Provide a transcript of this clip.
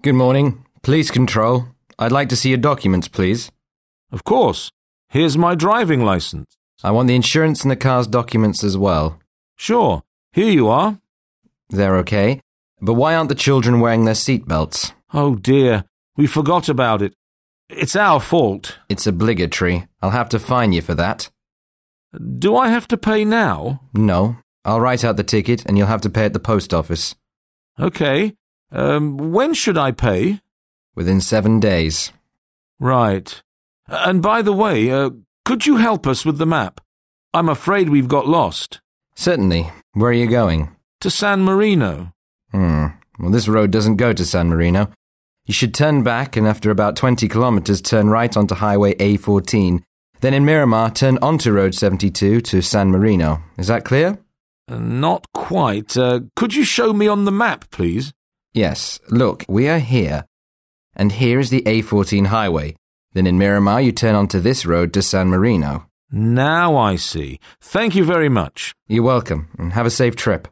Good morning. Police control. I'd like to see your documents, please. Of course. Here's my driving license. I want the insurance and the car's documents as well. Sure. Here you are. They're okay. But why aren't the children wearing their seatbelts? Oh dear. We forgot about it. It's our fault. It's obligatory. I'll have to fine you for that. Do I have to pay now? No. I'll write out the ticket and you'll have to pay at the post office. Okay. When should I pay? Within 7 days. Right. And by the way, could you help us with the map? I'm afraid we've got lost. Certainly. Where are you going? To San Marino. Well, this road doesn't go to San Marino. You should turn back and after about 20 kilometers turn right onto Highway A14. Then in Miramar, turn onto Road 72 to San Marino. Is that clear? Not quite. Could you show me on the map, please? Yes. Look, we are here. And here is the A14 highway. Then in Miramar, you turn onto this road to San Marino. Now I see. Thank you very much. You're welcome, and have a safe trip.